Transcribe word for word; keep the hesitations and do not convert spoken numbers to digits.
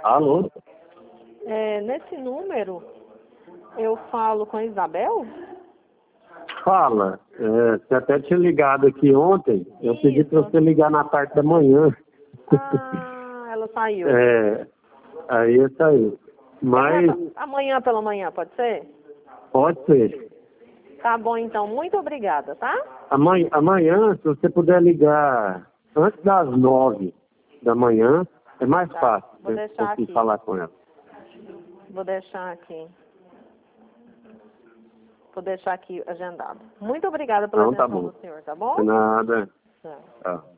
Alô? É, nesse número, eu falo com a Isabel? Fala. É, você até tinha ligado aqui ontem. Eu Isso. pedi para você ligar na parte da manhã. Ah, ela saiu. É, aí eu saí. Mas Amanhã pela manhã, pode ser? pode ser. Tá bom, então. Muito obrigada, tá? Amanhã, amanhã, se você puder ligar antes das nove da manhã, é mais Tá. fácil. Vou Né? deixar Conseguir aqui. falar com ela. Vou deixar aqui. Vou deixar aqui agendado. Muito obrigada pela Então tá atenção bom. do senhor, tá bom? De nada. Tchau. Tchau.